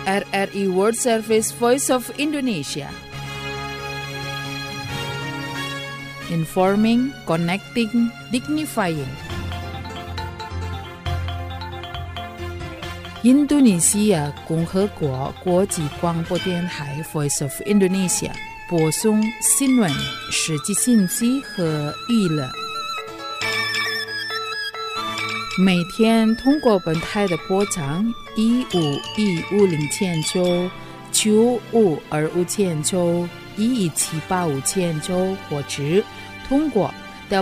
RRI World Service Voice of Indonesia. Informing, connecting, dignifying. Indonesia 共和国国际广播电台 Voice of Indonesia 播送新闻、实际信息和娱乐。每天通过本台的波长15150千兆、95250千兆、11785千兆，或者通过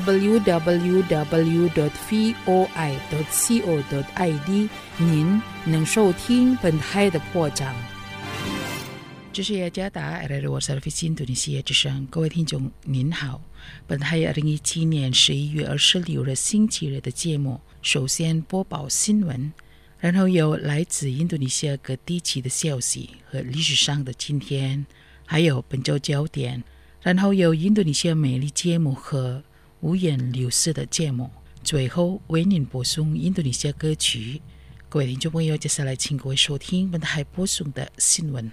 www.voi.co.id 您能收听本台的播讲。这是雅加达 RRI World Service 印度尼西亚之声，各位听众您好，本台2017年11月26日星期日的节目，首先播报新闻，然后有来自印度尼西亚各地区的消息和历史上的今天，还有本周焦点，然后有印度尼西亚美丽节目和五颜六色的节目，最后为您播送印度尼西亚歌曲。各位听众朋友，接下来请各位收听本台播送的新闻。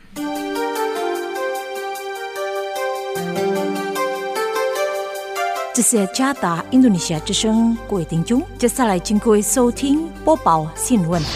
这是加达印度尼西亚之声，各位听众，接下来请各位收听播报新闻。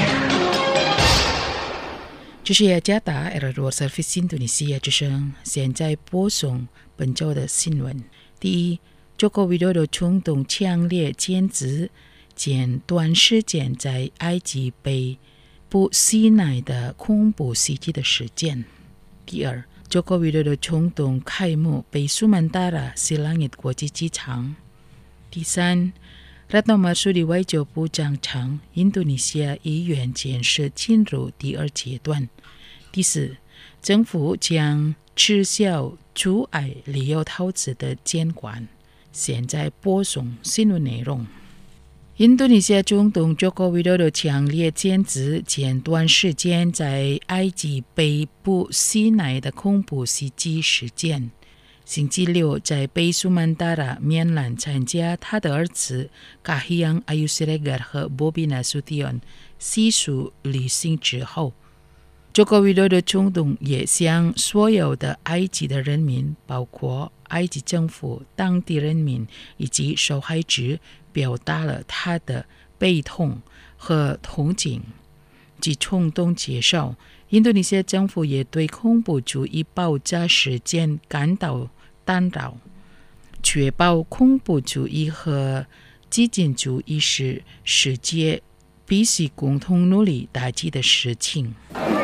这是加达 RRI World Service 印度尼西亚之声，现在播送本周的新闻。第一，Joko Widodo 冲动强烈谴责间短时间在埃及北部西奈的恐怖袭击的事件。第二，Joko Widodo 冲动开幕北苏曼达拉西langit国际机场。第三，Retno Marsudi 外交部长称，印度尼西亚议员建设进入第二阶段。第四，政府将撤销阻碍旅游投资的监管。现在播送新闻内容。印度尼西亚总统 Joko Widodo 强烈谴责前段时间在埃及北部西奈的恐怖袭击事件。星期六在北苏曼达拉面兰参加他的儿子 Kahiyang Ayu Siregar 和 Bobi Nasution 习俗旅行之后， Joko Widodo 总统也向所有的埃及的人民，包括埃及政府、当地人民以及受害者，表达了他的悲痛和同情及冲动接受。印度尼西亚政府也对恐怖主义爆炸事件感到担忧，确保恐怖主义和激进主义是世界必须共同努力打击的事情。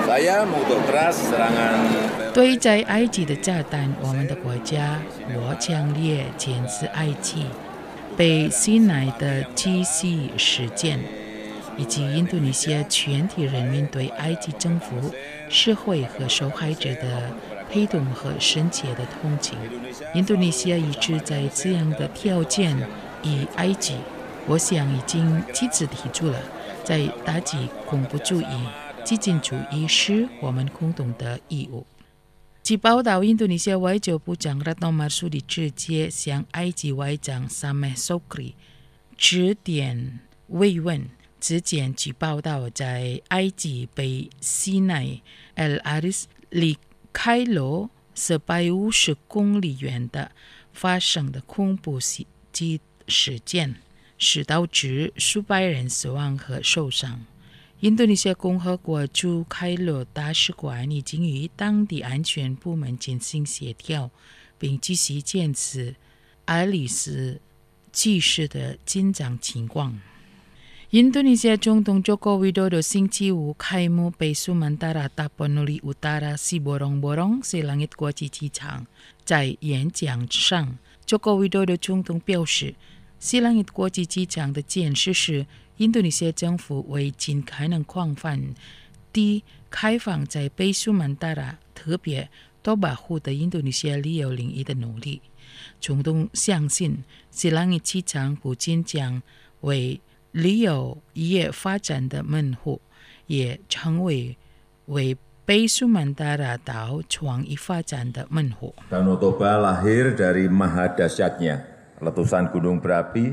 对在埃及的炸弹，我们的国家我强烈谴责埃及北西奈的袭击事件，以及印度尼西亚全体人民对埃及政府、社会和受害者的陪同和深切的同情。印度尼西亚一直在这样的条件与埃及，我想已经几次提出了，在打击恐怖主义、激进主义是我们共同的义务。据报道，印度尼西亚外交部长 Retno Marsudi 直接向埃及外长 Sameh Sukri 致电慰问。之前据报道，在埃及北西奈 El Aris 离开罗450公里远的发生的恐怖袭击事件，使导致数百人死亡和受伤。印度尼西亚共和国驻开罗大使馆已经与当地安全部门进行协调，并继续监视爱丽丝去世的紧张情况。印度尼西亚总统 Joko Widodo 星期五开幕北苏曼达拉 Tapanuli Utara Siborong-Borong西langit国际机场。在演讲上， Joko Widodo 总统表示，西langit国际机场的建设是印度尼西亚政府为尽可能广泛地开放在北苏曼达拉特别多保护的印度尼西亚旅游领域的努力。总统相信，西langit机场不仅将为旅游业发展的门户，也成为北苏曼达拉岛创意发展的门户。 Danau Toba lahir dari maha dahsyatnya letusan gunung berapi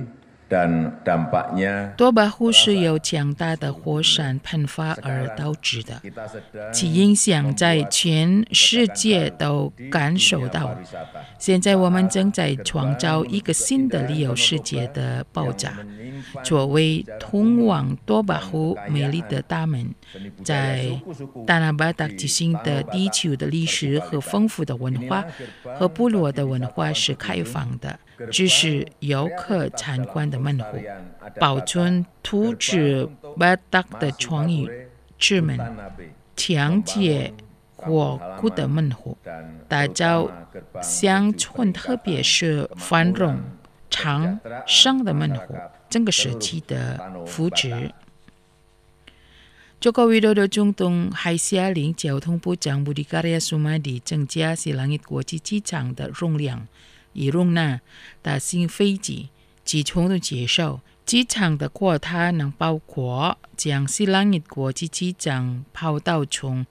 多巴湖是由强大的火山喷发而导致的，其影响在全世界都感受到。现在我们正在创造一个新的旅游世界的爆炸。作为通往多巴湖美丽的大门，在大纳巴达之星的地球的历史和丰富的文化和部落的文化是开放的，只是游客参观的门户，保存土著巴达的创意之门，强解国故的门户，打造乡村特别是繁荣昌盛的门户，整个时期的福祉。Joko Widodo 中东还下令交通部长 Budi Karya Sumadi 增加西朗伊国际机场的容量，以容纳大型飞机。机场的介绍，机场的扩大能包括将西朗伊国际机场跑道从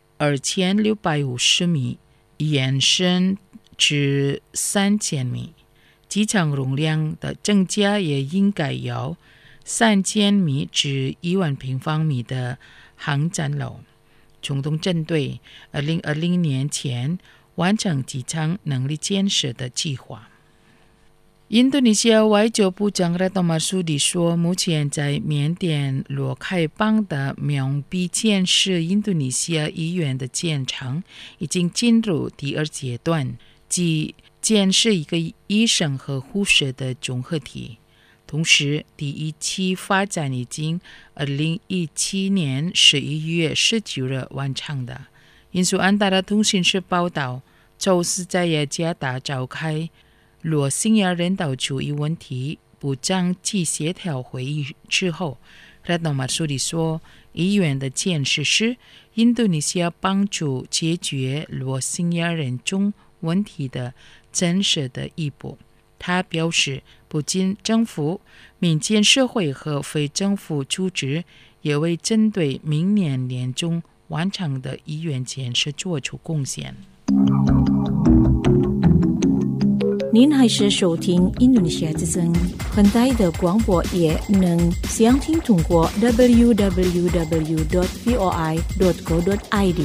2650米延伸至3000米。机场容量的增加也应该由3000米至1万平方米的航站楼，中东针对2020年前完成机场能力建设的计划。印度尼西亚外交部长 Retno Marsudi 说，目前在缅甸若开邦的苗币建设印度尼西亚医院的建成已经进入第2阶段，即建设一个医生和护士的综合体。同时，第1期发展已经2017年11月19日完成的。印度安达拉通讯社报道，周四在雅加达召开罗兴亚人道主义问题部长级协调会议之后，Retno Marsudi 说，医院的建设是印度尼西亚帮助解决罗兴亚人种问题的真实的一步。他表示，不仅政府、民间社会和非政府组织也为针对明年年中完成的医院建设做出贡献。 您还是收听印度尼西亚之声，很大的广播也能详听通过 www.voi.co.id。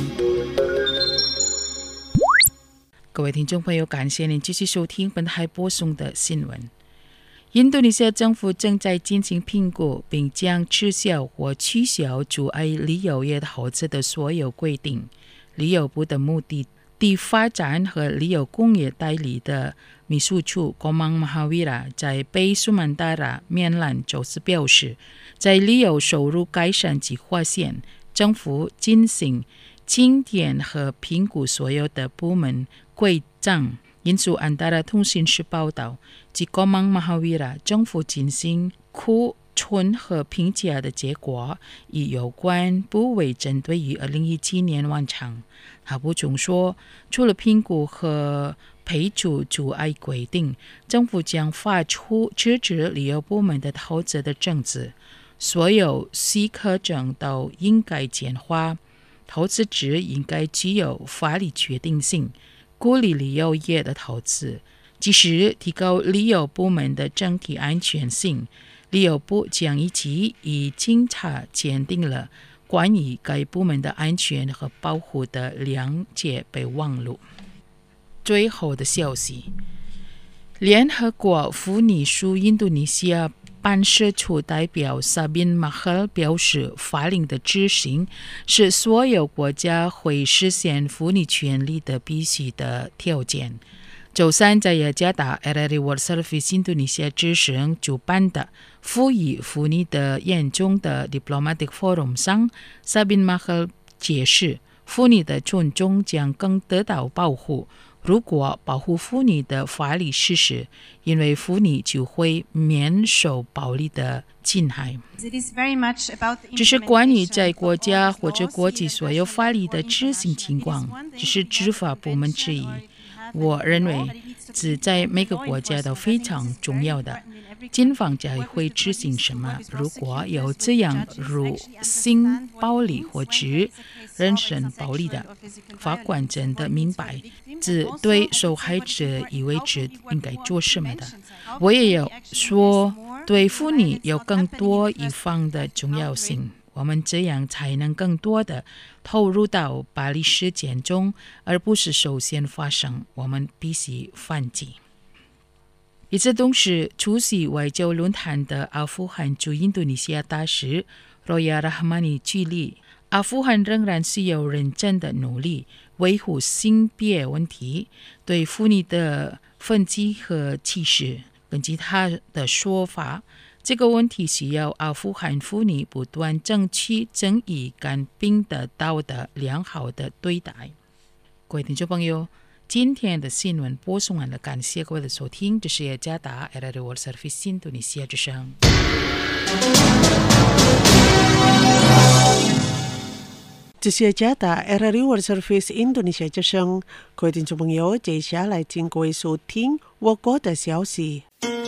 各位听众朋友，感谢您继续收听本台播送的新闻。印度尼西亚政府正在进行评估，并将撤销或取消阻碍旅游业投资的所有规定。旅游部的目的地发展和旅游工业代理的秘书处 Komang Mahawira 在北苏曼达拉面兰周四表示，在旅游收入改善计划下，政府进行清点和评估所有的部门规章。印度安达拉通讯社报道，即 Komang Mahawira 政府进行库存和评价的结果，以有关部位针对于2017年完成。他补充说，除了评估和排除阻碍规定，政府将发出支持旅游部门的投资的政策，所有许可证都应该简化，投资者应该具有法律确定性，鼓励旅游业的投资，及时提高旅游部门的整体安全性。旅游部将一起与警察签订了关于该部门的安全和保护的谅解备忘录。最后的消息，联合国妇女署印度尼西亚办事处代表 Sabin Mahal 表示，法令的执行是所有国家会实现妇女权利的必须的条件。周三在雅加达 RRI World Service 印度尼西亚之声主办的妇与妇女的严重的 Diplomatic Forum 上， Sabin Mahal 解释，妇女的尊重将更得到保护，如果保护妇女的法律实施，因为妇女就会免受暴力的侵害。这是关于在国家或者国际所有法律的执行情况，这是执法部门之一。我认为这在每个国家都非常重要的。警方将会执行什么？如果有这样如性暴力或者人身暴力的，法官真的明白这对受害者意味着应该做什么的。我也有说， 对妇女有更多一方的重要性。我们这样才能更多的投入到巴黎事件中，而不是首先发生，我们必须反击。与此同时，出席外交论坛的阿富汗驻印度尼西亚大使Roya Rahmani举例，阿富汗仍然需要认真的努力维护性别问题对妇女的分歧和歧视。根据他的说法，这个问题需要阿富汗妇女不断争取正义感，并得到的良好的对待。各位听众朋友，今天的新闻播送完了，感谢各位的收听，这是雅加达 RRI World Service 印度尼西亚之声。 这是雅加达 RRI World Service 印度尼西亚之声。各位听众朋友，接下来请各位收听我国的消息。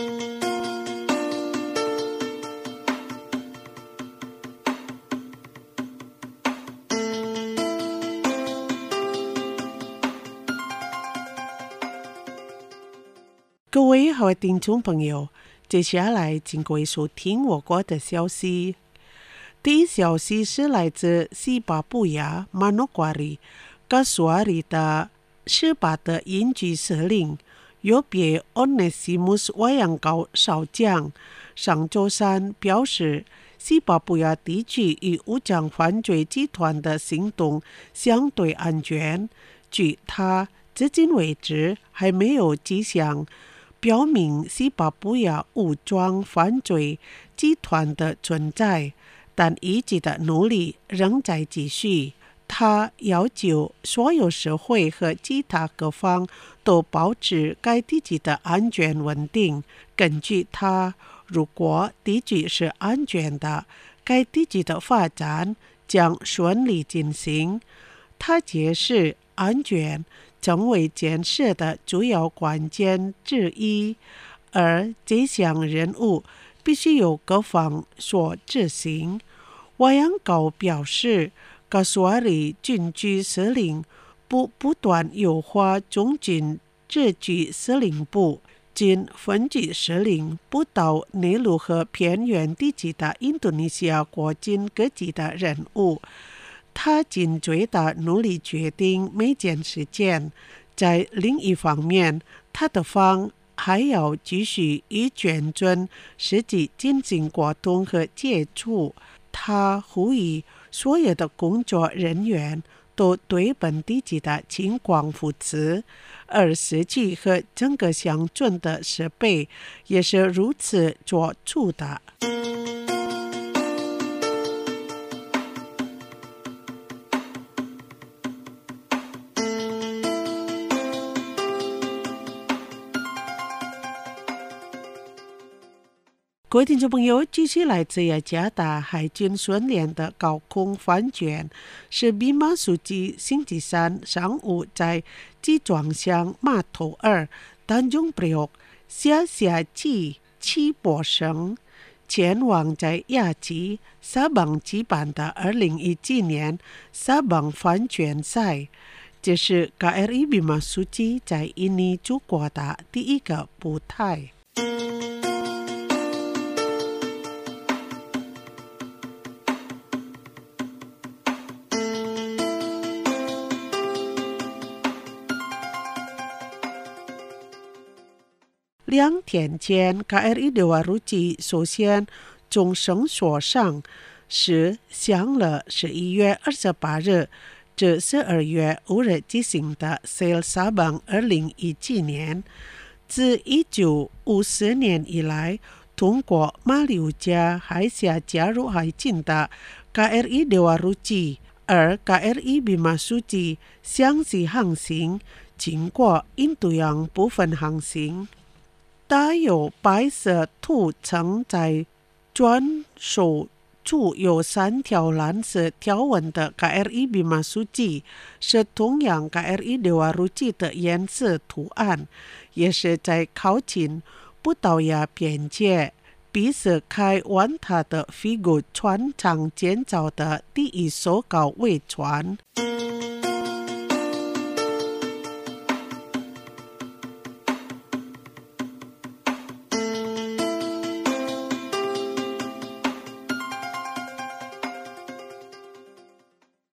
各位好，听众朋友，接下来请各位收听我国的消息。第一消息是来自西巴布亚马诺瓜里加苏阿里的失巴的营区司令约别 Onesimus 外洋高少将上周三表示，西巴布亚地区与武装犯罪集团的行动相对安全。据他至今为止还没有迹象表明西巴布亚武装犯罪集团的存在，但一直的努力仍在继续。他要求所有社会和其他各方都保持该地区的安全稳定。根据他，如果地区是安全的，该地区的发展将顺利进行。他解释，安全成为建设的主要关键之一，而这项任务必须由各方所执行。外洋高表示，加苏阿里军区司令部不断优化中军自治司令部经分局司令部到内陆和偏远地区的印度尼西亚国境各级的任务。他尽最大努力决定每件事件。在另一方面，他的方还要继续与眷村实际进行沟通和接触。他呼吁所有的工作人员都对本地区的情况负责，而社区和整个乡村的设备也是如此做出的。各位听众朋友，继续来自雅加达海军训练的高空反潜是比马苏基星期三上午在集装箱码头2丹中布洛下起起步绳，前往在亚旗沙邦举办的2017年沙邦反潜赛。这是 KRI 比马苏基在印尼出国的第一个舞台。2天前 KRI Dewa Ruchi 首先从绳索上是向了11月28日至12月5日进行的 Sail Sabang 2017年。自1950年以来，通过马六甲海峡加入海军的 KRI Dewa Ruchi， 而 KRI Bima Suci 相继航行，经过印度洋部分航行。带有白色涂层在转手处有3条蓝色条纹的 KRI Bima Suci 是同样 KRI Dewa Ruchi 的颜色图案，也是在靠近葡萄牙边界比斯开湾塔的 Vigo 船厂建造的第一艘高桅船。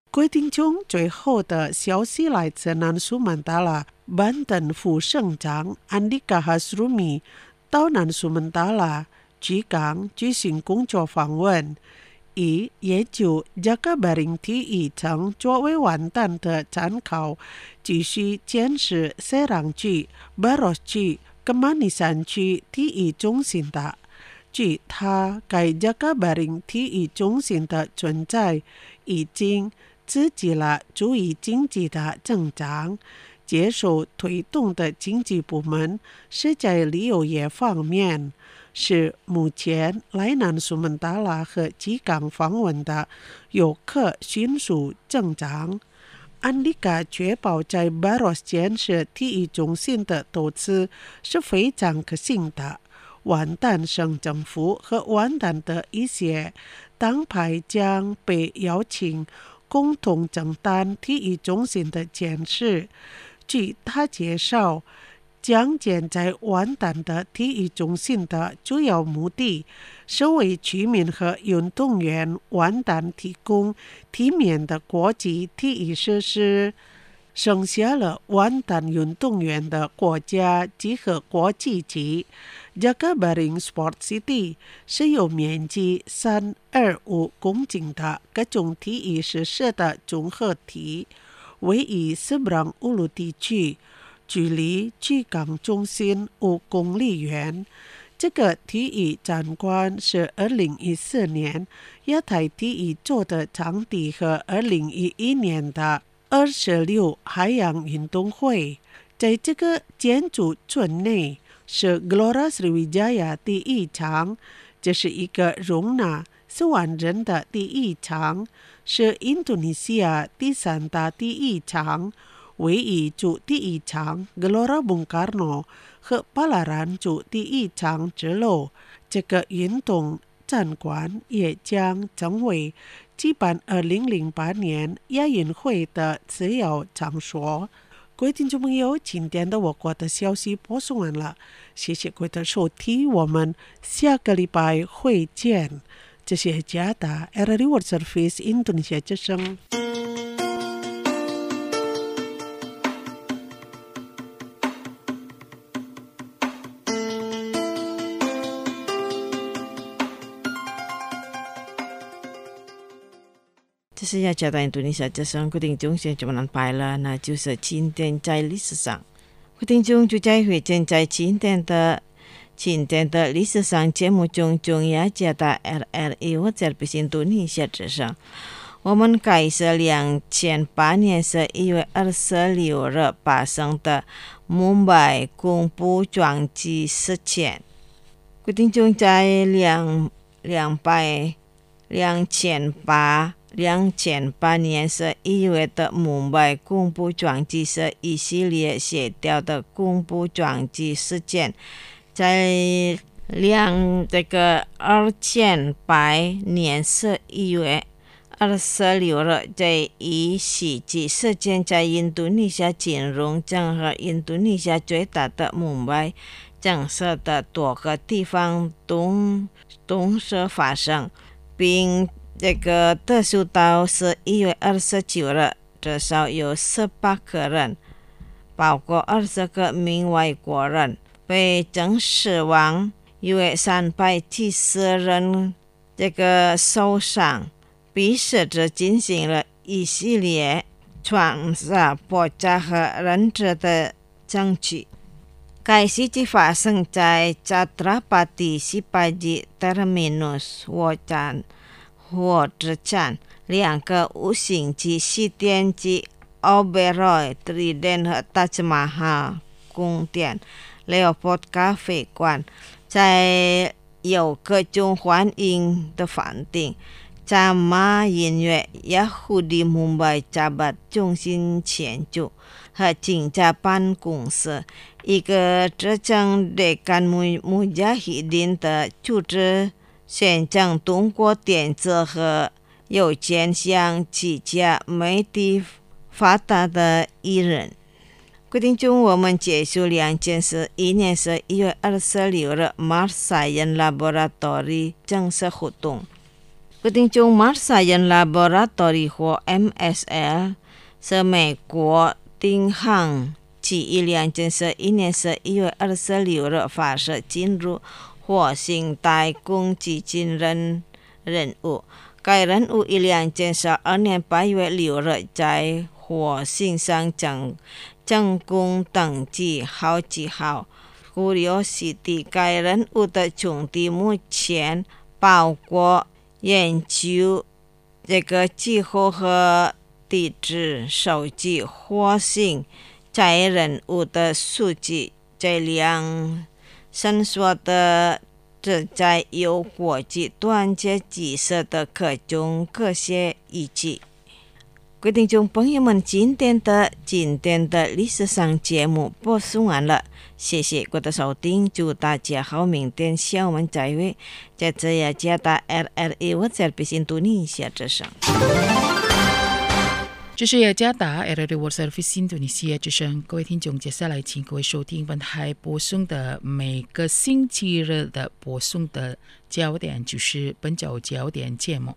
各位听众，最后的消息来自南苏门答腊班登副省长安迪卡哈斯鲁米到南苏门答腊居港举行工作访问，以研究加卡巴林提议曾作为完蛋的参考，继续监视塞朗区、巴罗斯区、格马尼山区提议中心的。据他，该加卡巴林提议中心的存在已经刺激了注意经济的增长。接受推动的经济部门是在旅游业方面，是目前来南苏门答腊和吉港访问的游客迅速增长。安迪卡确保在巴罗斯建设体育中心的投资是非常可信的。完蛋省政府和完蛋的一些党派将被邀请共同承担体育中心的建设。据他介绍，将建在完蛋的体育中心的主要目的是为居民和运动员完蛋提供体面的国际体育设施。剩下了完蛋运动员的国家级和国际级。Jakarta Sport City 是有面积325公顷的各种体育设施的综合体，位于seberang ulu地区，距离居港中心5公里远。这个体育展馆是2014年亚太体育做的场地和2011年的26海洋运动会。在这个建筑群内是 Gelora Sriwijaya 体育场，这是一个容纳4万人的体育场，是印度尼西亚第3大体育场，位于主体育场 Gelora Bung Karno 和巴拉然主体育场之路。这个运动展馆也将成为举办2008年亚运会的次要场所。各位听众朋友，今天的我国的消息播送完了，谢谢各位的收听，我们下个礼拜会见。这是加达 RRI World Service Indonesia 之声。 这是要加达印度尼西亚之声，各位听众现在怎么安排了？那就是今天在历史上，各位听众就在会见在今天的历史上节目中，中亚加达 RRI World Service 印度尼西亚之声。我们开始2008年11月26日发生的孟买恐怖撞击事件。各位听众在2008年11月的孟买恐怖撞击是一系列协调的恐怖撞击事件，在2008年11月26日，这一袭击事件在印度尼西亚金融城和印度尼西亚最大的孟买城市的多个地方同时发生，并这个特殊到11月29日，至少有18个人，包括20个名外国人被证实亡，约370人这个受伤。比试着进行了一系列创杀、爆炸和人质的证据。该事件发生在 Chhatrapati Shivaji Terminus 火车站2个5星级西点及 Oberoi Trident 和 Taj Mahal 宫殿 Leopold Cafe 馆，在有各种欢迎的饭店、扎马音乐、Yahudi Mumbai Jabat 中心建筑和警察办公室，一个执政Deccan Mujahideen 的组织宣称通过电子和邮件向几家媒体发达的艺人。各位听众，我们结束2011年11月26日 Mars Science Laboratory 正式活动。 决定中马赛人 Laboratory 或 MSL 是美国丁航继2011年11月26日发射进入火星太空基金任务。该任务2012年8月6日在火星上成功登记好几号。Curiosity 该任务的重点目前包括研究这个气候和地质，收集火星在任务的数据，这样伸缩的旨在有国际团结建设的各种科学依据。各位听众朋友们，今天的历史上节目播送完了，谢谢各位的收听，祝大家好，明天下午我们再会。在这里加大 RRI 我在印度尼西亚之声。 这是雅加达 RRI World Service 印度尼西亚之声，各位听众，接下来请各位收听本台播送的每个星期日的播送的焦点，就是本周焦点节目。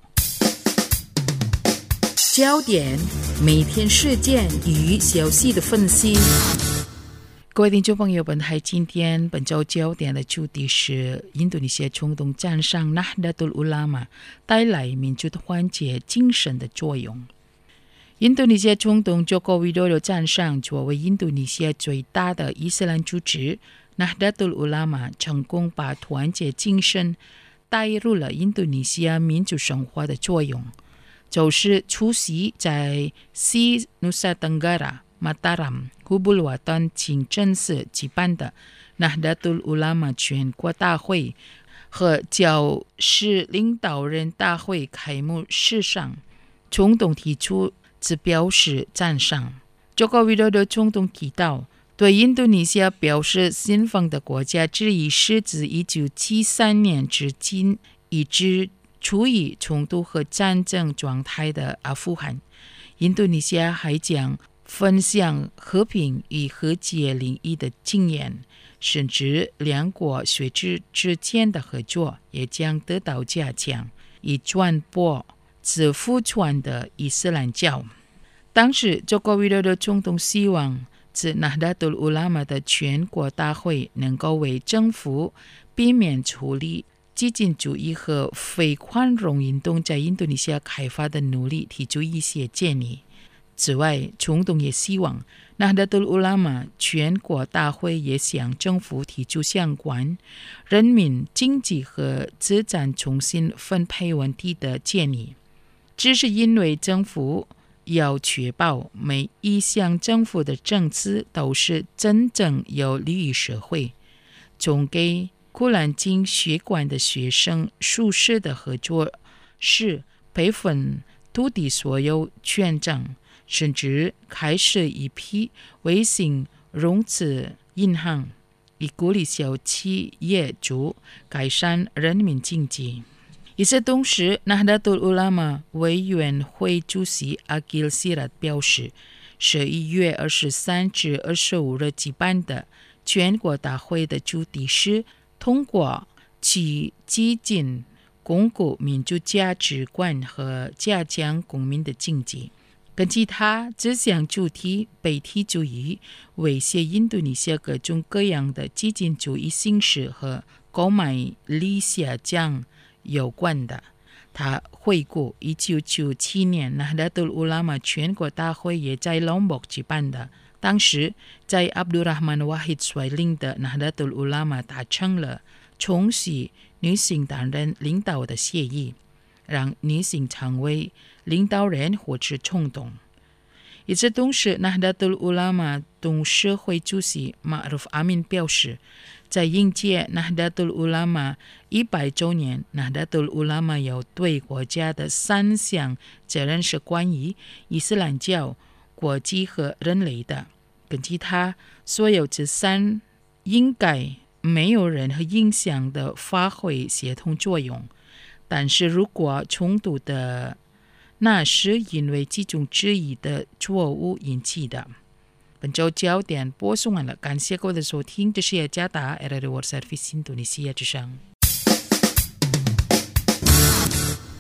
焦点每天事件与消息的分析。各位听众朋友，本周焦点的主题是印度尼西亚冲动站上 Nahdlatul Ulama 带来民主团结精神的作用。印度尼西亚冲动Joko Widodo站上作为印度尼西亚最大的伊斯兰组织 Nahdlatul Ulama 成功把团结精神带入了印度尼西亚民主生活的作用，就是出席在西努萨登加拉、马达拉姆、库布鲁瓦丹清真寺举办的 Nahdlatul Ulama 全国大会和教士领导人大会开幕式上，冲动提出只表示赞赏。Joko Widodo 冲动提到，对印度尼西亚表示信奉的国家之一是自1973年至今一直处于冲突和战争状态的阿富汗。印度尼西亚还将分享和平与和解领域的经验，甚至两国学者之间的合作也将得到加强，以传播自福传的伊斯兰教。当时Joko Widodo冲动希望自 Nahdlatul Ulama 的全国大会能够为政府避免处理激进主义和非宽容运动在印度尼西亚开发的努力提出一些建议。此外，冲动也希望 Nahdlatul Ulama 全国大会也向政府提出相关人民经济和资产重新分配问题的建议。这是因为政府要确保每一项政府的政策都是真正有利于社会，从给古兰经学馆的学生宿舍的合作社培分土地所有权证，甚至开设一批微型融资银行，以鼓励小企业主改善人民经济。与此同时， Nahdlatul Ulama 委员会主席 Aqil Sirat 表示，11月23至25日举办的全国大会的主题是通过其激进巩固民主价值观和加强公民的经济。根据他，这项主题被提出于威胁印度尼西亚各种各样的激进主义形式和购买力下降有关的。他回顾1997年 Nahdlatul Ulama 全国大会也在 Lombok 举办的，当时在 Abdul Rahman Wahid 率领的 Nahdlatul Ulama 达成了重启女性担任领导的协议，让女性成为领导人或是冲动。与此同时， Nahdlatul Ulama 董事会主席 Ma'ruf Amin 表示，在迎接 Nahdlatul Ulama 100周年， Nahdlatul Ulama 有对国家的3项责任是关于伊斯兰教、国际和人类的。根据他，所有这3应该没有任何影响的发挥协同作用，但是如果冲突的，那是因为其中之一的错误引起的。本周焦点播送完了，感谢各位的收听，这是雅加达 RRI World Service 印度尼西亚之声。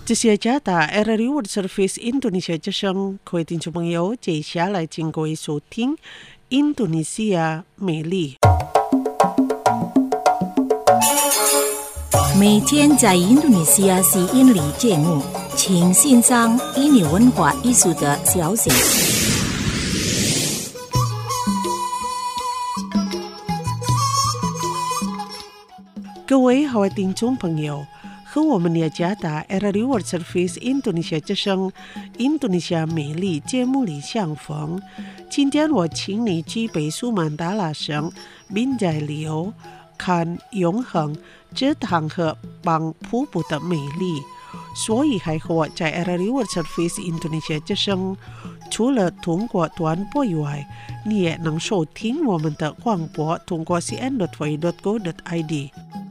这些加大 RRI World Service Indonesia 之声，各位听众朋友，接下来请各位收听印度尼西亚美丽。 每天在印度尼西亚吸引力节目，请欣赏印尼文化艺术的消息。 各位好，听众朋友。和我们雅加达 RRI World Service Indonesia 之声印度尼西亚美丽节目里相逢。今天我请你去北苏曼达拉省宾斋旅游，看永恒之堂和邦瀑布的美丽。所以还和我在 RRI World Service Indonesia 之声，除了通过短波以外，你也能收听我们的广播，通过 cn.vai.go.id。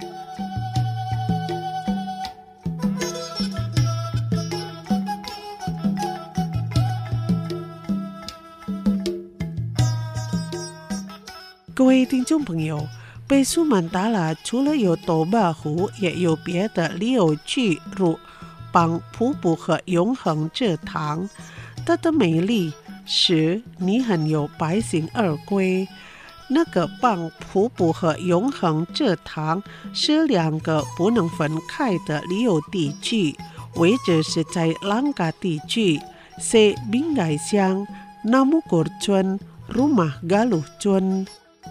各位听众朋友，北苏曼达拉除了有多巴湖，也有别的旅游区，如邦瀑布和永恒之堂。它的美丽使你很有百兴而归。那个邦瀑布和永恒之堂是两个不能分开的旅游地区，位置是在兰嘎地区，se Binjai乡Namukur村 Rumah Galuh村。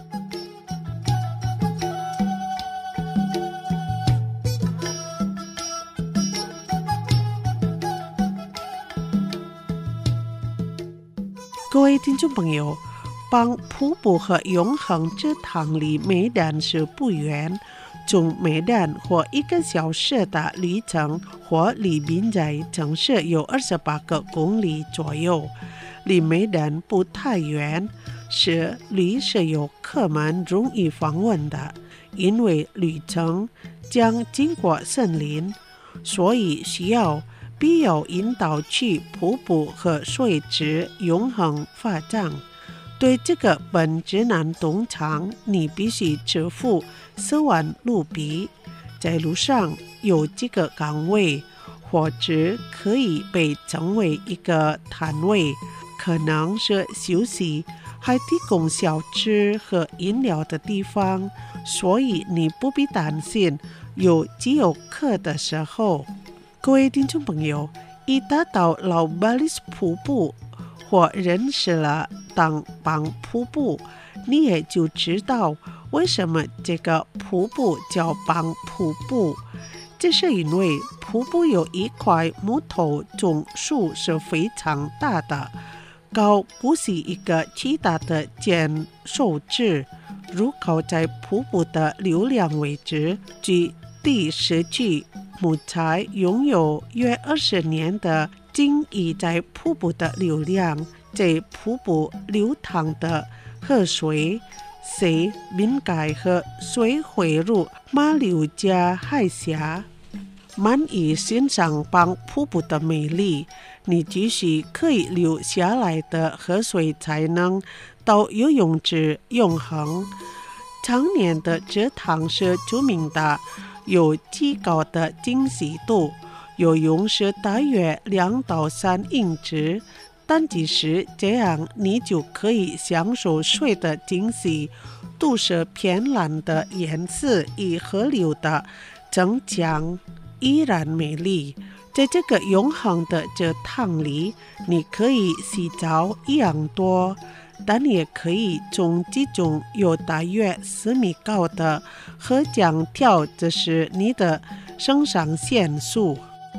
各位听众朋友，邦瀑布和永恒之堂离梅丹是不远，从梅丹或1个小时的旅程，或离宾斋城市有28个公里左右，离梅丹不太远，是旅游客们容易访问的。因为旅程将经过森林，所以必要引导去瀑布和水质永恒发展。对这个本指南动场，你必须支付4万卢比。在路上有几个岗位，或者可以被称为一个摊位，可能是休息，还提供小吃和饮料的地方，所以你不必担心有饥渴的时候。各位听众朋友，一达到老巴利斯瀑布或认识了邦瀑布，你也就知道为什么这个瀑布叫邦瀑布。这是因为瀑布有一块木头种树是非常大的，高不是一个其他的建手指。如靠在瀑布的流量位置，即第10区木材拥有约20年的经营在瀑布的流量，在瀑布流淌的河水随冰盖和水汇入马六甲海峡。满意欣赏邦瀑布的美丽，你必须可以流下来的河水才能到游泳池永恒。常年的这堂是著名的，有极高的精细度，游泳是大约2到3英尺，但即使这样，你就可以享受水的精细度是偏蓝的颜色与河流的增强依然美丽。在这个永恒的这汤里，你可以洗澡一样多，但也可以从这种有大约4米高的河江跳，这是你的肾上腺素。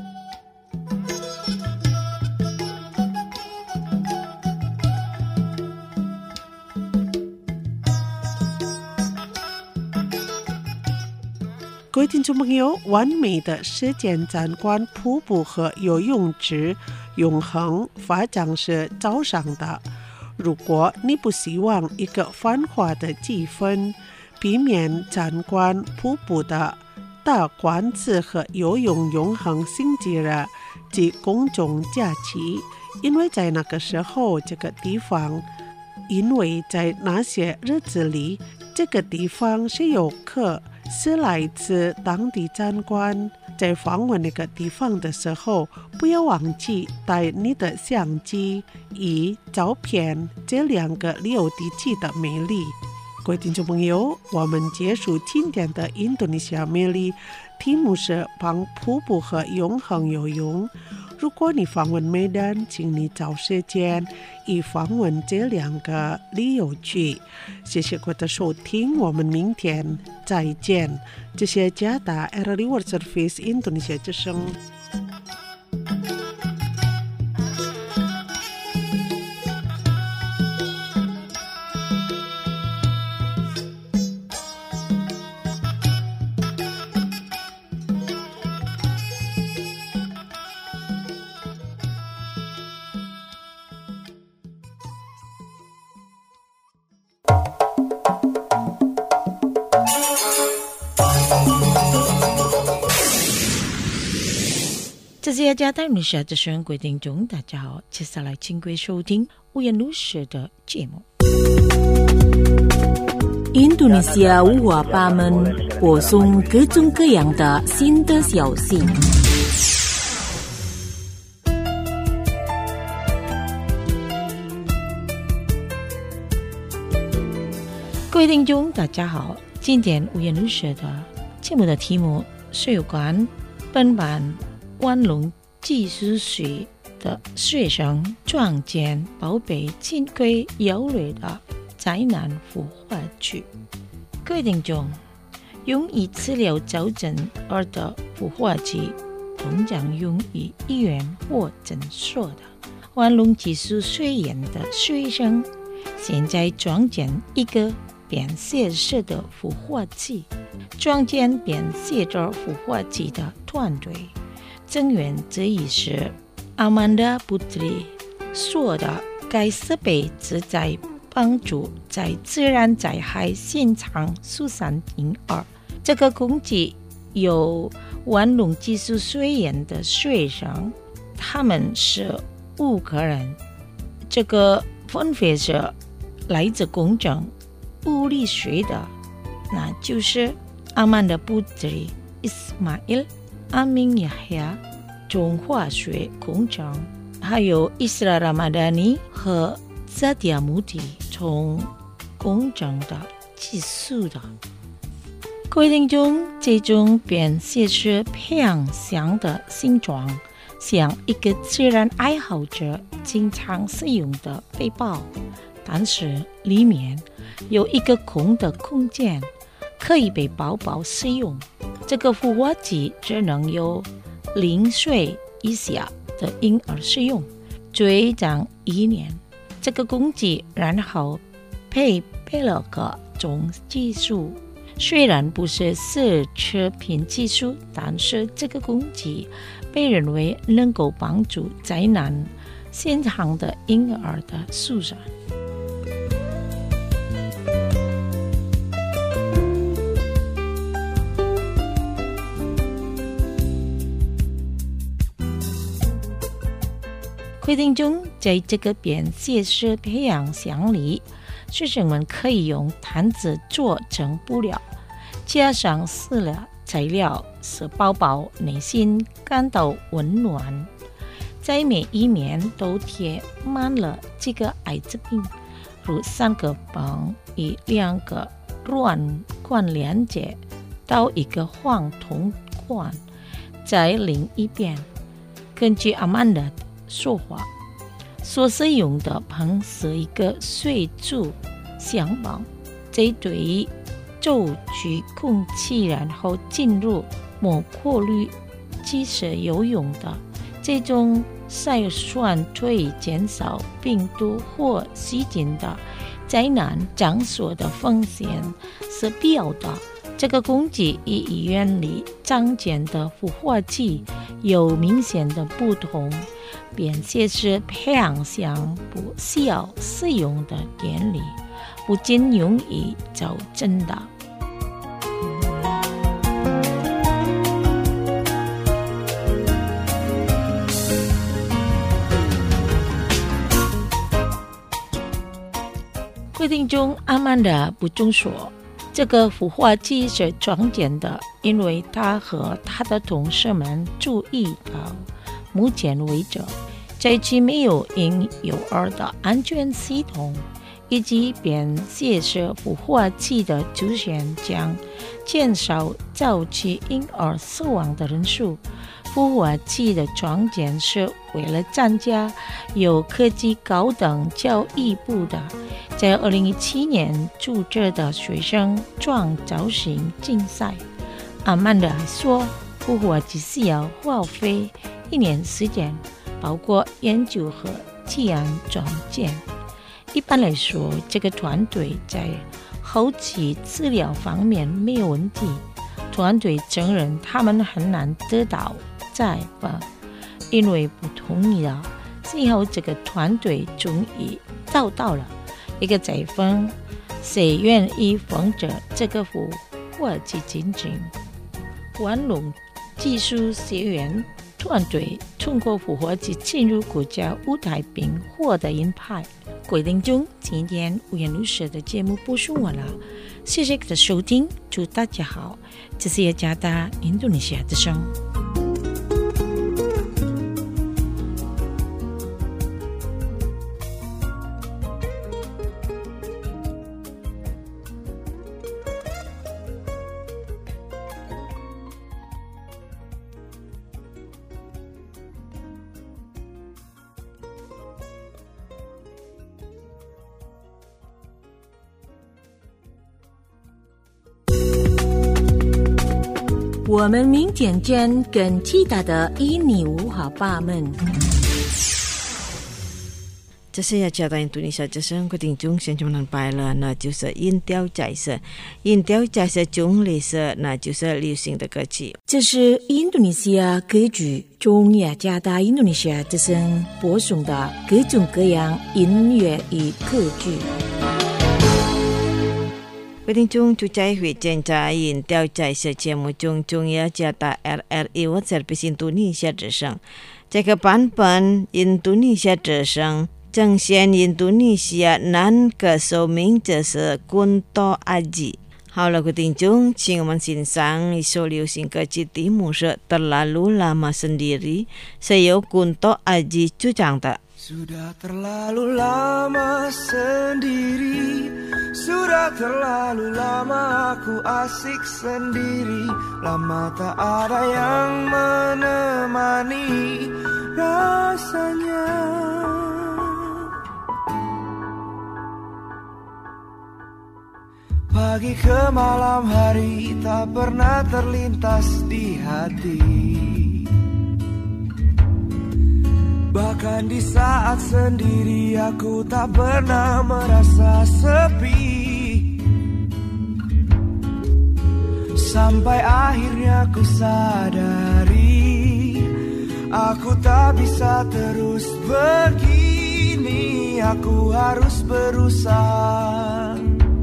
各位听众朋友，完美的时间展观瀑布和游泳池永恒发展是早上的。如果你不希望一个繁华的气氛，避免参观瀑布的大馆子和游泳永恒星期日及公众假期，因为在那个时候这个地方，因为在那些日子里，这个地方是游客是来自当地参观， 在访问那个地方的时候，不要忘记带你的相机以照片这2个留地记的美丽。各位听众朋友，我们结束今天的印度尼西亚美丽，题目是帮瀑布和永恒有用。如果你访问美丹，请你找时间以访问这2个旅游区。谢谢各位的收听，我们明天再见。这是加达 RRI World Service 印度尼西亚之声。 这是加达尼西亚之声，各位听众大家好，接下来请各位收听五言律师的节目。印度尼西亚五花八门，播送各种各样的新的消息。各位听众大家好，今天五言律师的节目的题目是有关本版万隆技术学的学生撞见宝贝金龟摇垒的灾难孵化区。各位听众，用以治疗早诊儿的孵化器通常用于医院或诊所的。万隆技术学院的学生现在撞见一个便携式的孵化器，撞见便携着孵化器的团队成员之一是Amanda Putri说的，该设备旨在帮助在自然灾害现场疏散婴儿。这个工具由万隆技术学院的学生，他们是5个人，这个分别是来自工程、物理学的，那就是 Amanda Putri Ismail阿明亚亚中化学工程，还有伊斯拉拉马达尼和扎迪亚穆迪从工程的技术的。各位听众，这种便携式培养箱的形状像一个自然爱好者经常使用的背包，但是里面有一个空的空间，可以被宝宝使用。这个孵化器只能由0岁以下的婴儿使用，最长1年。这个工具然后配备了各种技术，虽然不是奢侈品技术，但是这个工具被认为能够帮助灾难现场的婴儿的疏散。规定中，在这个便携式培养箱里，学生们可以用毯子做成布料，加上饲料材料，使宝宝内心感到温暖。在每一面都贴满了几个艾滋病，如3个棒与2个软管连接到一个黄铜管，在另一边。根据阿曼达说话，所使用的棒是一个水柱响棒，这对于抽取空气然后进入膜过滤机是有用的。这种筛选对减少病毒或细菌的灾难场所的风险是必要的。这个工具与医院里常见的孵化器有明显的不同，便携式培养箱不需要使用的电力，不仅容易早诊的。规定中，阿曼达补充说，这个孵化器是常见的因为他和他的同事们注意到，目前为止，这期没有婴幼儿的安全系统，以及便携式孵化器的出现将减少早期婴儿死亡的人数。孵化器的创建是为了参加由科技高等教育部的在2017年组织的学生创造型竞赛。阿曼德还说，孵化器需要花费1年时间，包括研究和提案转建。一般来说，这个团队在后期治疗方面没有问题。团队承认他们很难得到采访，因为不同意了。最后，这个团队终于找到了一个采访，谁愿意负责这个孵化器进程？万隆技术学院团队通过孵化器进入国家舞台并获得银牌。各位听众，今天五颜六色的节目播送完了，谢谢你的收听，祝大家好，这是雅加达印度尼西亚之声。我们明天见，更其他的印尼文化吧们。 这是雅加达印度尼西亚之声，各位听众，现在我们拜了，那就是音调彩色，音调彩色中类色，那就是流行的歌曲。 这是印度尼西亚歌剧中雅加达印度尼西亚之声播送的各种各样音乐与歌剧。 各位听众，就在会见在音调彩色节目中雅加达 RRI World Service 印度尼西亚之声，这个版本印度尼西亚之声呈现印度尼西亚男歌手名字是 Kunto Aji。好了，各位听众，请我们欣赏一首流行歌曲，题目是 Terlalu Lama Sendiri， 是由 Kunto Aji 主唱的。 Sudah terlalu lama sendiri, sudah terlalu lama aku asik sendiri, lama tak ada yang menemani rasanya. Pagi ke malam hari tak pernah terlintas di hati, bahkan di saat sendiri aku tak pernah merasa sepi. Sampai akhirnya ku sadari, aku tak bisa terus begini, aku harus berusaha.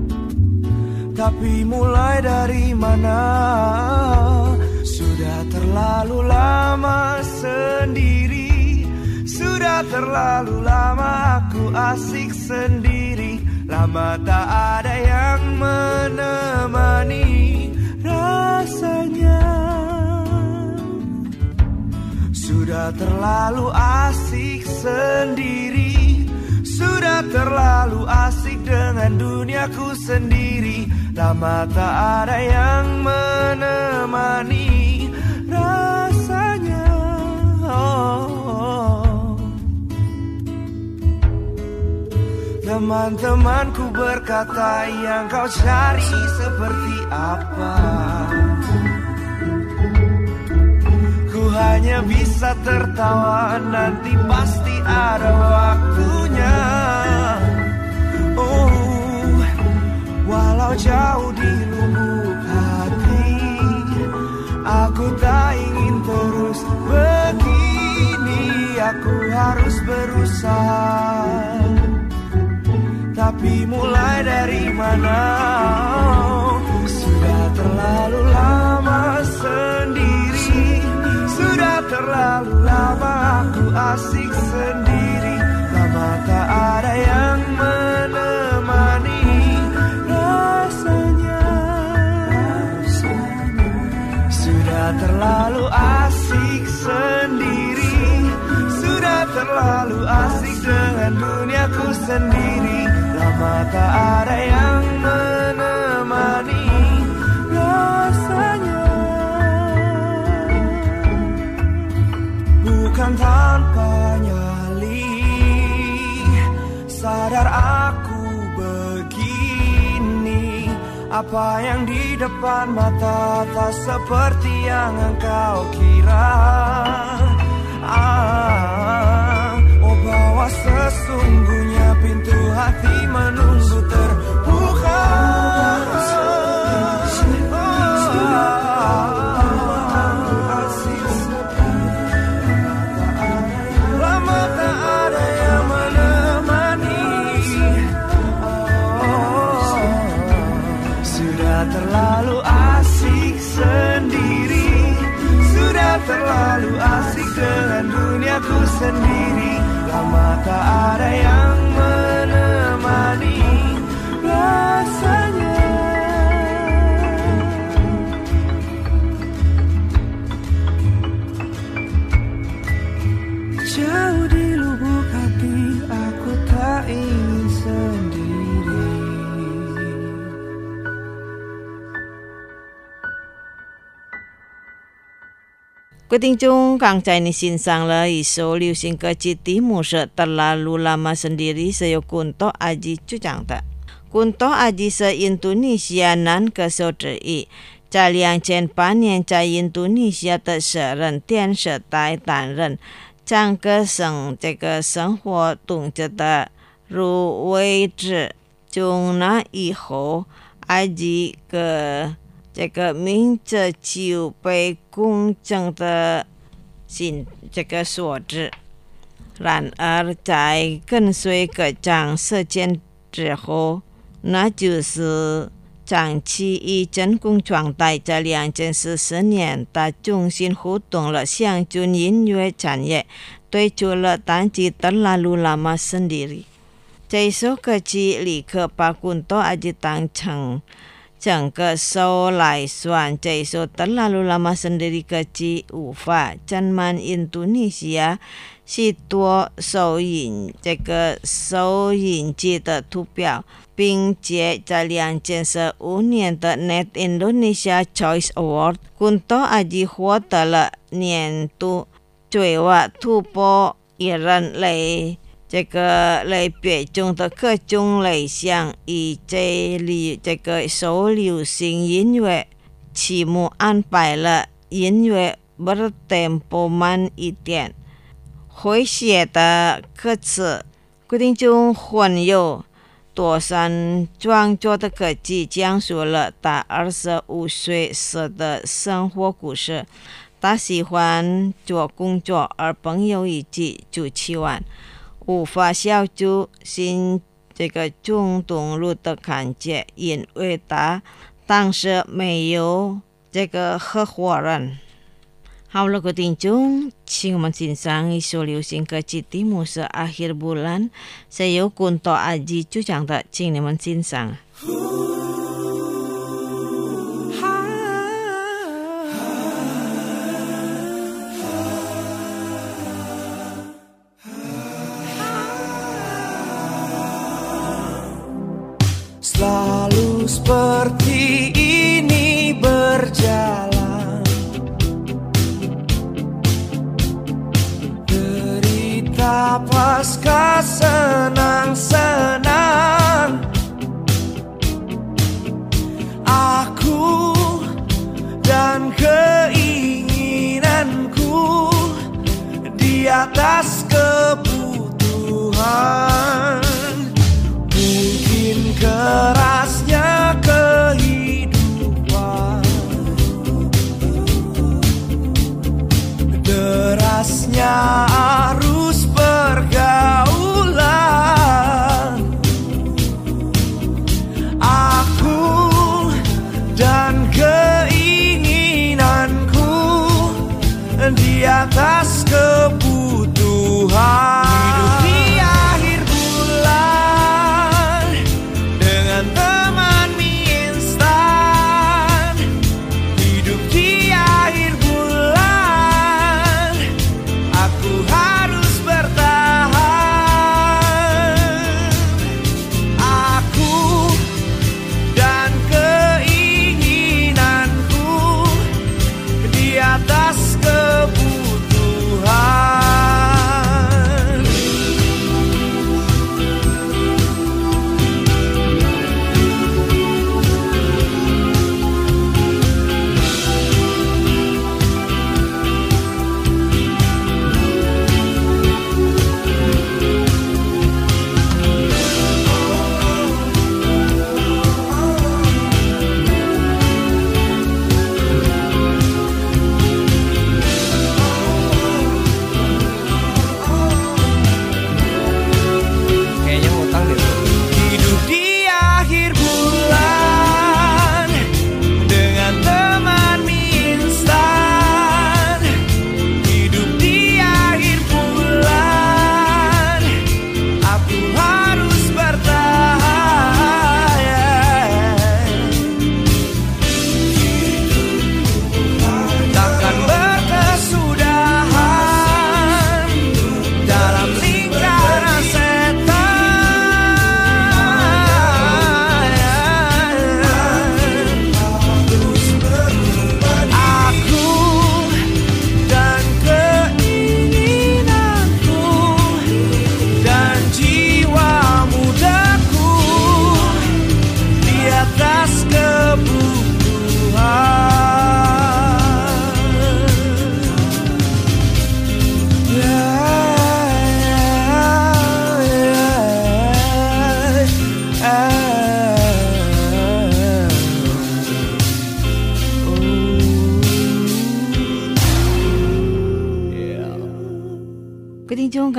Tapi mulai dari mana? Sudah terlalu lama sendiri, sudah terlalu lama aku asik sendiri, lama tak ada yang menemani rasanya. Sudah terlalu asik sendiri, sudah terlalu asik dengan duniaku sendiri, lama tak ada yang menemani rasanya. Teman-temanku berkata, yang kau cari seperti apa? Ku hanya bisa tertawa, nanti pasti ada waktunya. Oh, walau jauh di lubuk hati, aku tak ingin terus begini, aku harus berusaha. Tapi mulai dari mana? Sudah terlalu lama sendiri, sudah terlalu lama aku asik sendiri, lama tak ada yang menemani rasanya. terlalu asik dengan duniaku sendiri. Lama tak ada yang menemani rasanya. Bukan tanpa nyali, sadar aku begini. Apa yang di depan mata tak seperti yang engkau kira. Oh bahwa sesungguhnya pintu hati menunggu terbuka. Lama tak ada yang menemani. Sudah terlalu asik sendiri. Sudah terlalu asik dengan duniaku sendiri. Lama tak ada yang menemani rasanya. Jauh di lubuk hati aku tak ingin sendiri. 各位听众，刚才你欣赏了一首流行歌曲，题目是《Terlalu Lama Sendiri》，是由Kunto Aji主唱的。Kunto Aji 是印度尼西亚男歌手之一，在2008年在印度尼西亚的私人电视台担任唱歌声这个生活动作的入围者。从那以后，阿吉个这个名字就被公正的这个所知。然而在跟随歌唱事件之后，那就是长期以真空状态，在2014年他重新互动了乡村音乐产业，推出了单曲《Terlalu Lama Sendiri》。这首歌曲立刻把Kunto Aji当成整个首来算，这首《Terlalu Lama Sendiri》歌曲无法占满印度尼西亚许多收音机的图表，并且在2015年的 Net Indonesia Choice Award，Kunto Aji 获得了年度最佳突破艺人类别中的各种类项，以这个首流行音乐曲目安排了音乐bertempo慢一点，诙谐的歌词，歌听中混有多山创作的歌曲，讲述了他25岁时的生活故事。他喜欢做工作，而朋友一起出去玩，无法消除心这个冲动路的感觉，因为他当时没有这个合伙人。好了，各位听众，请我们欣赏一首流行歌曲，题目是《Akhir Bulan》，是由Kunto Aji主唱的，请你们欣赏。 Selalu seperti ini berjalan, derita pasca senang-senang. Aku dan keinginanku di atas kebutuhan. Mungkin kerasnya kehidupan, derasnya arus pergaulan.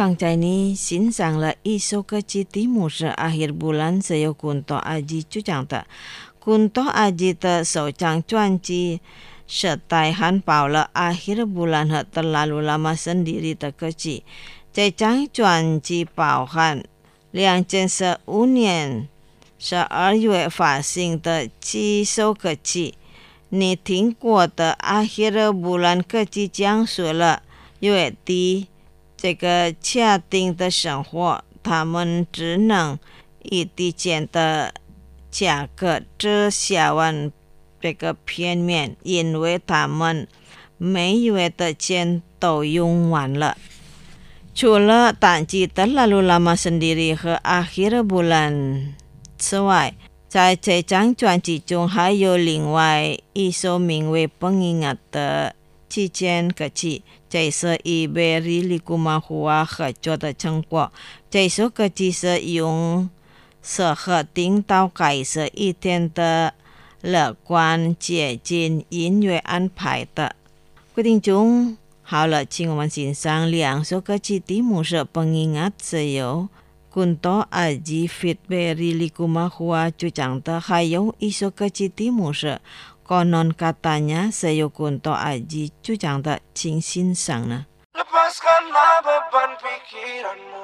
Kang Cai ini欣赏了一首歌曲，题目是 Akhir Bulan， 是由Kunto Aji 主唱的。Kunto Aji 的首张专辑Setai Hanpao了 Akhir Bulan 和 Terlalu Lama Sendiri 的歌曲。这张专辑包含2015年12月发行的几首歌曲。你听过的 Akhir Bulan 歌曲讲述了月底这个家庭的生活，他们只能以低贱的价格吃下完这个片面，因为他们每月的钱都用完了。除了单曲的 Terlalu Lama Sendiri 和 Akhir Bulan 之外，在这张专辑中还有另外一首名为 Pengingat 的期间歌曲，这是与 Berry Likumahua 合作的成果。这首歌曲是用适合听到改色一天的乐观接近音乐安排的。各位听众，好了，请我们欣赏2首歌曲，题目是 Pengingat 是由Kunto Aji feat Berry Likumahua 主唱的，还有一首歌曲，题目是Konon Katanya 是由Kunto Aji 主唱的，请欣赏呢。 Lepaskanlah beban pikiranmu,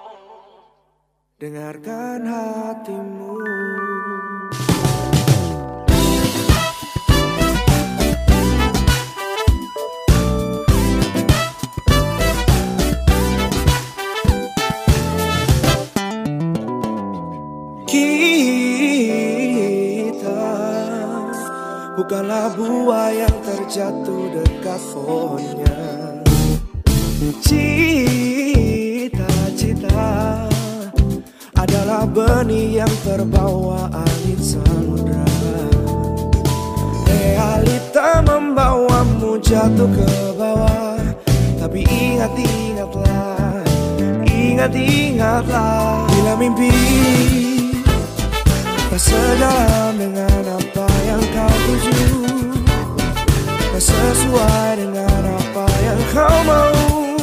dengarkan hatimu. Bukanlah buah yang terjatuh dekat pohonnya. Cita-cita adalah benih yang terbawa angin samudra. Realita membawamu jatuh ke bawah, tapi ingat-ingatlah, ingat-ingatlah, bila mimpi tak sejalan dengan apa yang kau tuju, tak sesuai dengan apa yang kau mau.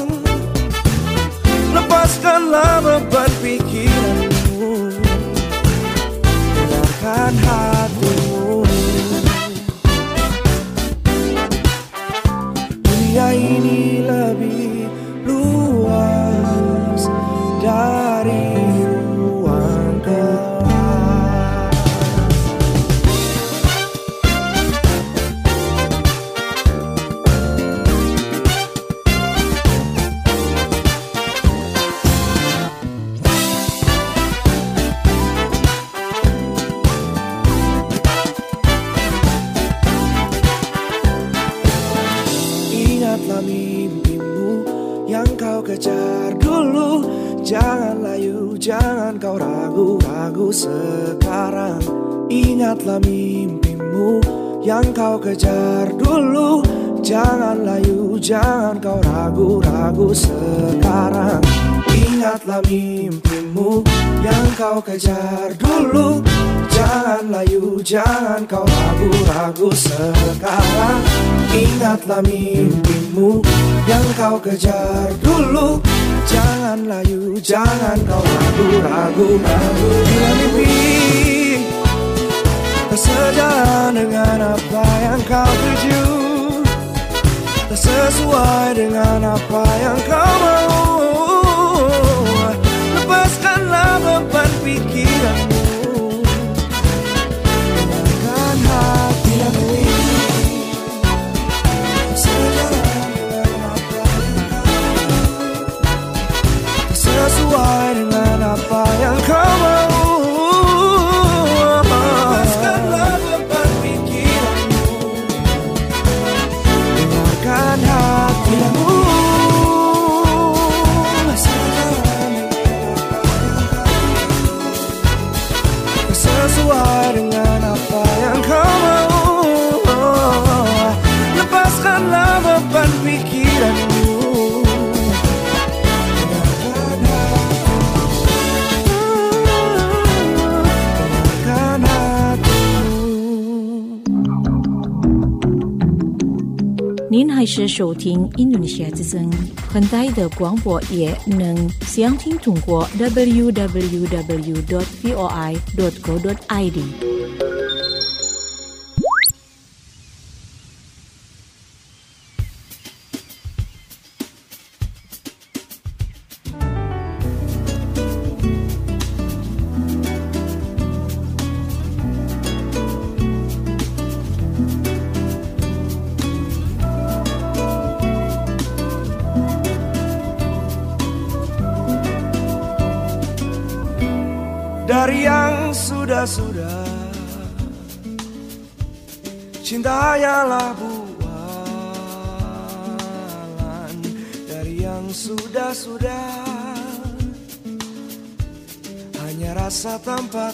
Lepaskanlah beban pikiranmu, dengarkan hatimu. Dunia ini lebih luas dari ruang kelas. Mimpimu yang kau kejar dulu, jangan layu, jangan kau ragu-ragu sekarang. Ingatlah mimpimu yang kau kejar dulu, jangan layu, jangan kau ragu-ragu sekarang. Ingatlah mimpimu yang kau kejar dulu, jangan layu, jangan kau ragu-ragu sekarang. Ingatlah mimpimu yang kau kejar dulu, jangan layu, jangan kau ragu-ragu. Bila mimpi tak sejalan dengan apa yang kau tuju, tak sesuai dengan apa yang kau mau, lepaskanlah beban pikiranmu, dengarkan hatimu. Sesuai dengan apa yang kau mau, lepaskanlah beban pikiranmu, dengarkan hatimu. 您还是收听印度尼西亚之声，很大的广播也能详听通过 www.voi.co.id。 Dari yang sudah-sudah, cinta hanyalah bualan. Dari yang sudah-sudah, hanya rasa tanpa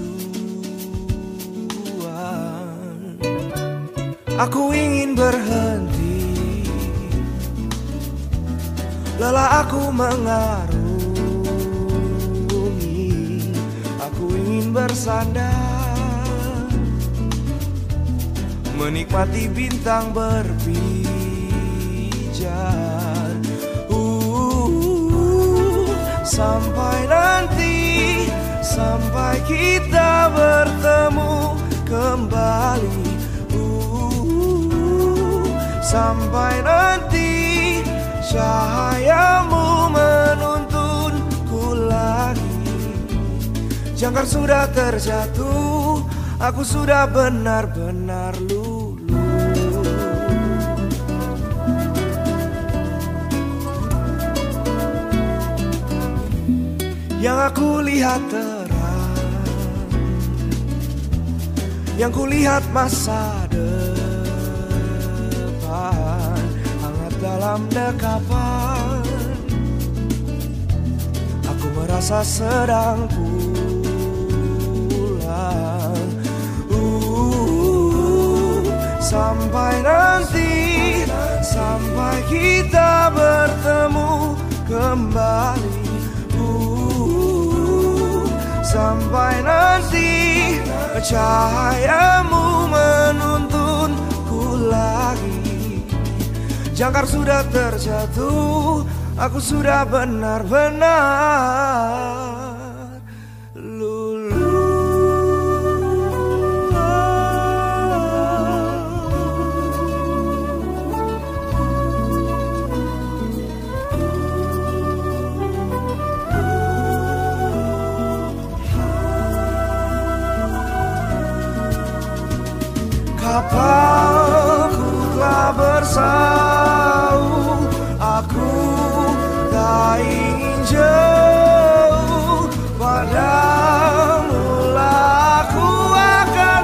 tujuan. Aku ingin berhenti, lelah aku mengarungi. Aku ingin bersandar, menikmati bintang berpijar. Sampai nanti, sampai kita bertemu kembali. Sampai nanti cahayamu menuntunku lagi. Jangkar sudah terjatuh, aku sudah benar-benar luluh. Yang aku lihat terang, yang ku lihat masa depan, hangat dalam dekapan. Aku merasa sedang sampai nanti, sampai kita bertemu kembali. Sampai nanti cahayamu menuntunku lagi. Jangkar sudah terjatuh, aku sudah benar-benar kapalku telah bersauh, aku tak ingin jauh, padamu lah aku akan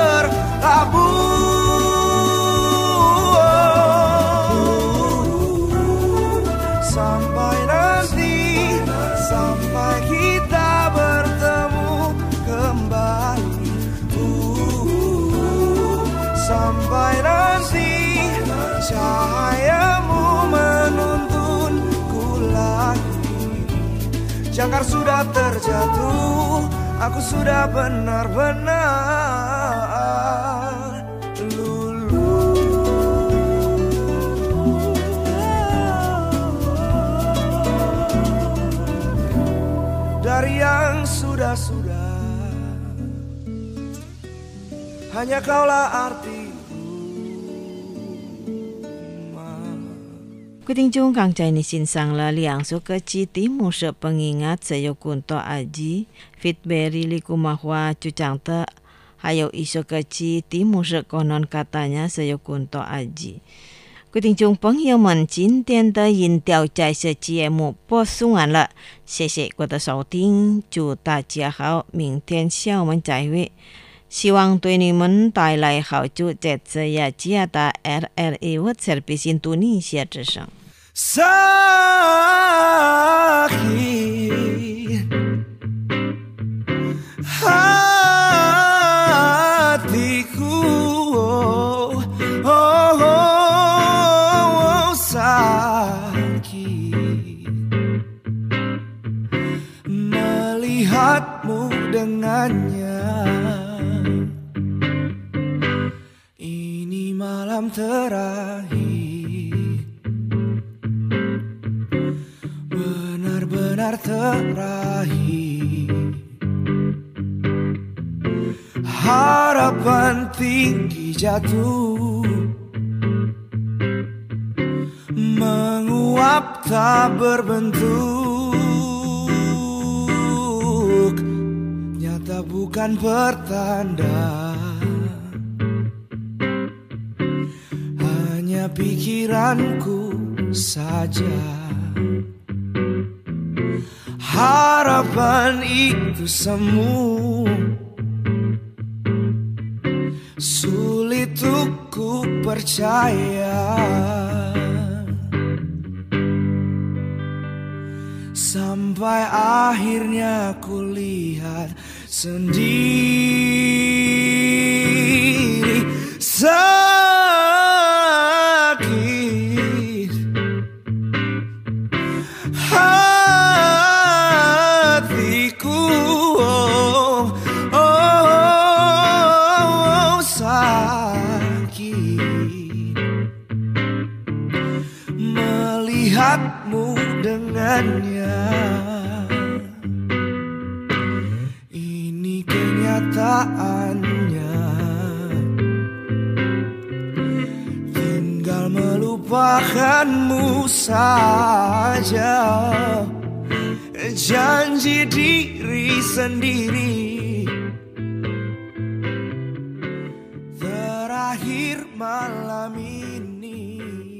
berlabuh. Sampai nanti, sampai kita bertemu kembali. Sampai nanti cahayamu menuntunku lagi. Jangkar sudah terjatuh, aku sudah benar-benar luluh. Dari yang sudah-sudah, hanya kaulah arti. Quý thính chúng càng chạy ni xin sang là liang số cơ chi tí mù sợ pengingat sayo kunto aji fitberi likumahwa cucangta hayo iso cơ chi tí mù sợ konon katanya sayo kunto aji. Quý thính chúng朋友们今天的音调在这节目播送完了，谢谢各位的收听，祝大家好，明天下午我们再会。希望对你们带来好处，在这也加大 RRI World Service Indonesia 之声。 Sakit hatiku, sakit melihatmu dengannya. Ini malam terakhir. terakhir. Harapan tinggi jatuh, menguap tak berbentuk, nyata bukan pertanda, hanya pikiranku saja. Harapan itu semu, sulit untuk ku percaya. Sampai akhirnya ku lihat sendiri sakit hatiku, sakit melihatmu dengannya. Ini kenyataannya, tinggal melupakanmu saja. Janji diri sendiri, terakhir malam ini.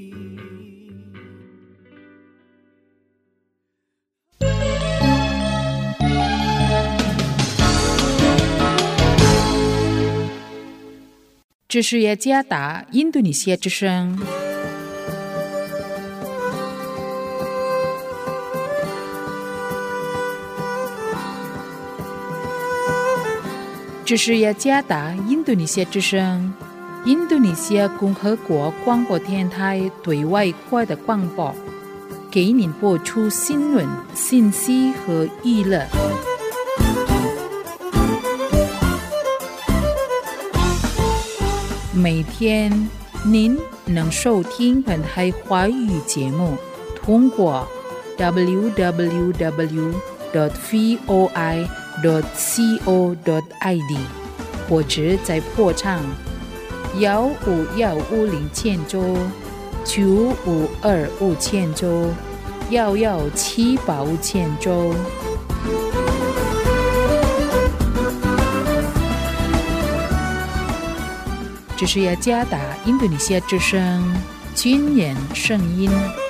这是雅加达印度尼西亚之声。这是雅加达印度尼西亚之声，印度尼西亚共和国广播电台对外国的广播，给您播出新闻、信息和娱乐。每天您能收听本台华语节目，通过 www.voi.co.id 或者在破唱15150周、95250周、11785周。这是雅加达印度尼西亚之声军人声音。